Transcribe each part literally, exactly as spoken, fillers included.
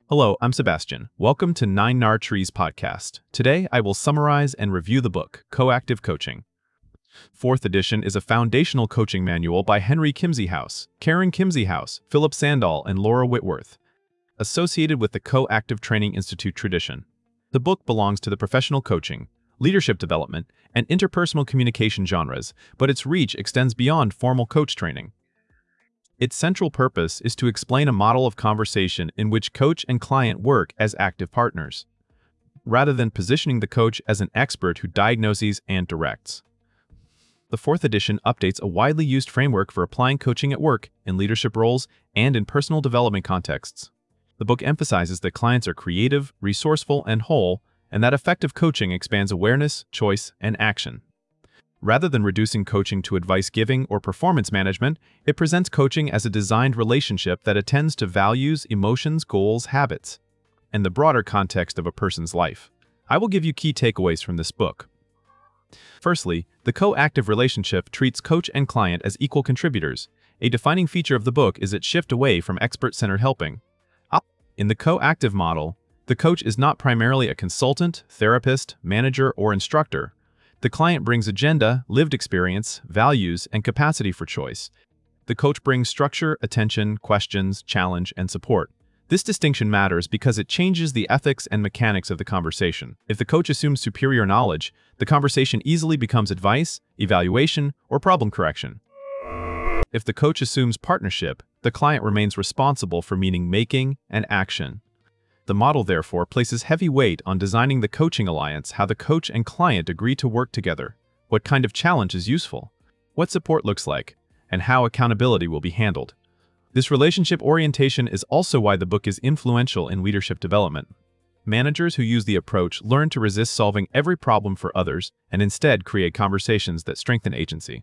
Hello, I'm Sebastian. Welcome to Nine Nar Trees podcast. Today, I will summarize and review the book, Coactive Coaching. Fourth edition is a foundational coaching manual by Henry Kimsey-House, Karen Kimsey-House, Philip Sandall, and Laura Whitworth, associated with the Coactive Training Institute tradition. The book belongs to the professional coaching, leadership development, and interpersonal communication genres, but its reach extends beyond formal coach training. Its central purpose is to explain a model of conversation in which coach and client work as active partners, rather than positioning the coach as an expert who diagnoses and directs. The fourth edition updates a widely used framework for applying coaching at work, in leadership roles, and in personal development contexts. The book emphasizes that clients are creative, resourceful, and whole, and that effective coaching expands awareness, choice, and action. Rather than reducing coaching to advice-giving or performance management, it presents coaching as a designed relationship that attends to values, emotions, goals, habits, and the broader context of a person's life. I will give you key takeaways from this book. Firstly, the coactive relationship treats coach and client as equal contributors. A defining feature of the book is its shift away from expert-centered helping. In the coactive model, the coach is not primarily a consultant, therapist, manager, or instructor. The client brings agenda, lived experience, values, and capacity for choice. The coach brings structure, attention, questions, challenge, and support. This distinction matters because it changes the ethics and mechanics of the conversation. If the coach assumes superior knowledge, the conversation easily becomes advice, evaluation, or problem correction. If the coach assumes partnership, the client remains responsible for meaning-making and action. The model, therefore, places heavy weight on designing the coaching alliance, how the coach and client agree to work together, what kind of challenge is useful, what support looks like, and how accountability will be handled. This relationship orientation is also why the book is influential in leadership development. Managers who use the approach learn to resist solving every problem for others and instead create conversations that strengthen agency.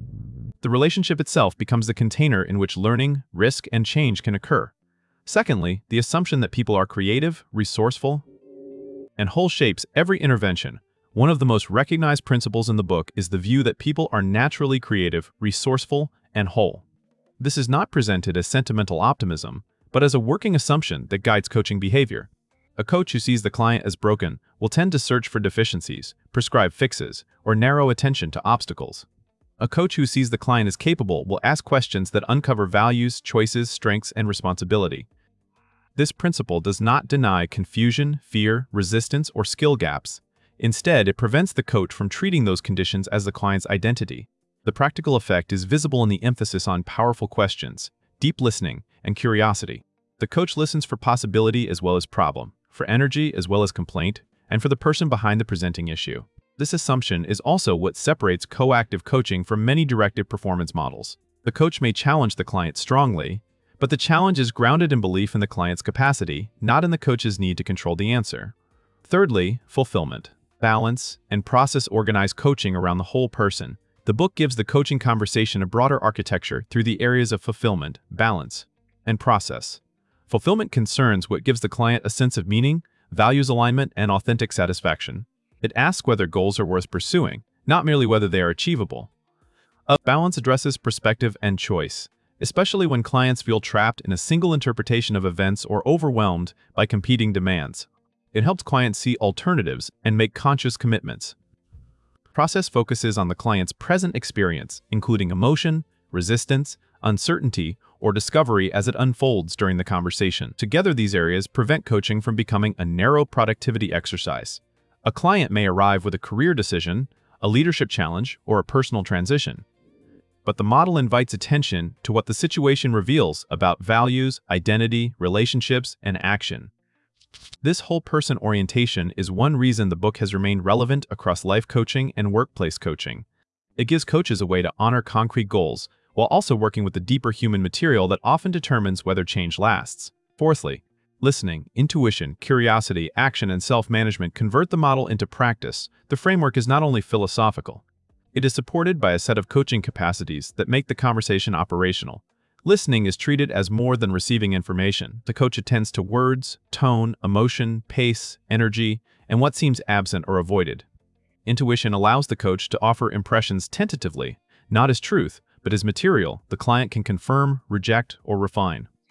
The relationship itself becomes the container in which learning, risk, and change can occur. Secondly, the assumption that people are creative, resourceful, and whole shapes every intervention. One of the most recognized principles in the book is the view that people are naturally creative, resourceful, and whole. This is not presented as sentimental optimism, but as a working assumption that guides coaching behavior. A coach who sees the client as broken will tend to search for deficiencies, prescribe fixes, or narrow attention to obstacles. A coach who sees the client as capable will ask questions that uncover values, choices, strengths, and responsibility. This principle does not deny confusion, fear, resistance, or skill gaps. Instead, it prevents the coach from treating those conditions as the client's identity. The practical effect is visible in the emphasis on powerful questions, deep listening, and curiosity. The coach listens for possibility as well as problem, for energy as well as complaint, and for the person behind the presenting issue. This assumption is also what separates coactive coaching from many directive performance models. The coach may challenge the client strongly, but the challenge is grounded in belief in the client's capacity, not in the coach's need to control the answer. Thirdly, fulfillment, balance, and process-organized coaching around the whole person. The book gives the coaching conversation a broader architecture through the areas of fulfillment, balance, and process. Fulfillment concerns what gives the client a sense of meaning, values alignment, and authentic satisfaction. It asks whether goals are worth pursuing, not merely whether they are achievable. A balance addresses perspective and choice, especially when clients feel trapped in a single interpretation of events or overwhelmed by competing demands. It helps clients see alternatives and make conscious commitments. Process focuses on the client's present experience, including emotion, resistance, uncertainty, or discovery as it unfolds during the conversation. Together, these areas prevent coaching from becoming a narrow productivity exercise. A client may arrive with a career decision, a leadership challenge, or a personal transition. But the model invites attention to what the situation reveals about values, identity, relationships, and action. This whole-person orientation is one reason the book has remained relevant across life coaching and workplace coaching. It gives coaches a way to honor concrete goals while also working with the deeper human material that often determines whether change lasts. Fourthly, listening, intuition, curiosity, action, and self-management convert the model into practice. The framework is not only philosophical. It is supported by a set of coaching capacities that make the conversation operational. Listening is treated as more than receiving information. The coach attends to words, tone, emotion, pace, energy, and what seems absent or avoided. Intuition allows the coach to offer impressions tentatively, not as truth, but as material the client can confirm, reject, or refine.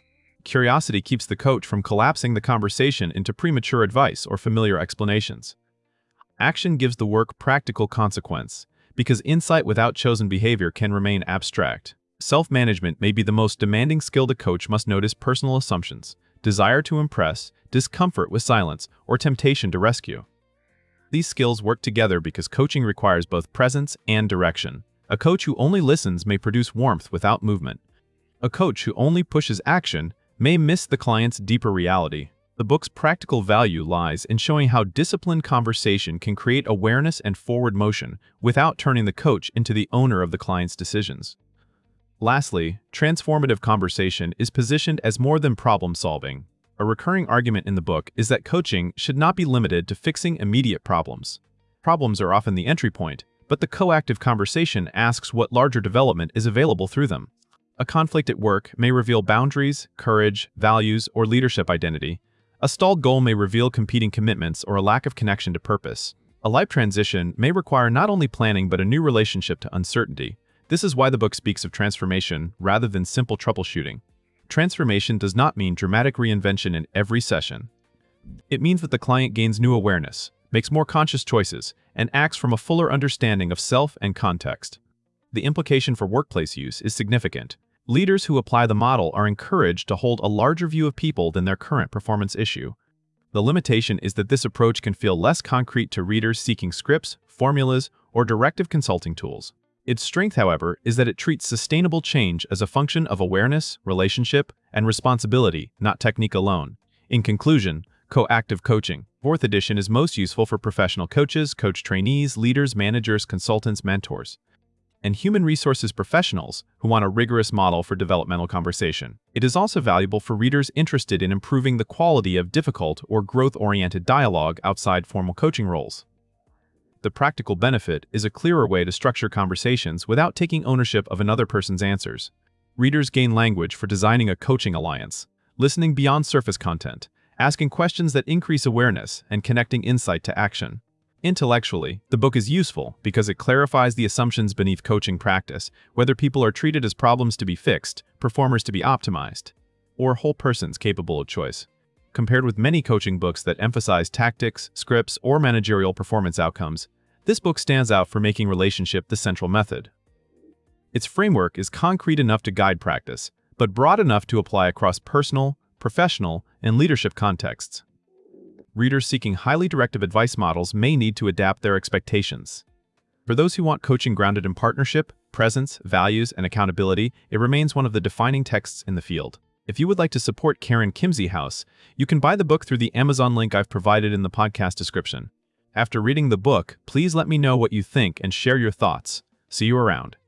Curiosity keeps the coach from collapsing the conversation into premature advice or familiar explanations. Action gives the work practical consequence, because insight without chosen behavior can remain abstract. Self-management may be the most demanding skill. The coach must notice personal assumptions, desire to impress, discomfort with silence, or temptation to rescue. These skills work together because coaching requires both presence and direction. A coach who only listens may produce warmth without movement. A coach who only pushes action may miss the client's deeper reality. The book's practical value lies in showing how disciplined conversation can create awareness and forward motion without turning the coach into the owner of the client's decisions. Lastly, transformative conversation is positioned as more than problem-solving. A recurring argument in the book is that coaching should not be limited to fixing immediate problems. Problems are often the entry point, but the coactive conversation asks what larger development is available through them. A conflict at work may reveal boundaries, courage, values, or leadership identity. A stalled goal may reveal competing commitments or a lack of connection to purpose. A life transition may require not only planning but a new relationship to uncertainty. This is why the book speaks of transformation rather than simple troubleshooting. Transformation does not mean dramatic reinvention in every session. It means that the client gains new awareness, makes more conscious choices, and acts from a fuller understanding of self and context. The implication for workplace use is significant. Leaders who apply the model are encouraged to hold a larger view of people than their current performance issue. The limitation is that this approach can feel less concrete to readers seeking scripts, formulas, or directive consulting tools. Its strength, however, is that it treats sustainable change as a function of awareness, relationship, and responsibility, not technique alone. In conclusion, Coactive Coaching, fourth edition is most useful for professional coaches, coach trainees, leaders, managers, consultants, mentors, and human resources professionals who want a rigorous model for developmental conversation. It is also valuable for readers interested in improving the quality of difficult or growth-oriented dialogue outside formal coaching roles. The practical benefit is a clearer way to structure conversations without taking ownership of another person's answers. Readers gain language for designing a coaching alliance, listening beyond surface content, asking questions that increase awareness, and connecting insight to action. Intellectually, the book is useful because it clarifies the assumptions beneath coaching practice, whether people are treated as problems to be fixed, performers to be optimized, or whole persons capable of choice. Compared with many coaching books that emphasize tactics, scripts, or managerial performance outcomes, this book stands out for making relationship the central method. Its framework is concrete enough to guide practice, but broad enough to apply across personal, professional, and leadership contexts. Readers seeking highly directive advice models may need to adapt their expectations. For those who want coaching grounded in partnership, presence, values, and accountability, it remains one of the defining texts in the field. If you would like to support Karen Kimsey House, you can buy the book through the Amazon link I've provided in the podcast description. After reading the book, please let me know what you think and share your thoughts. See you around.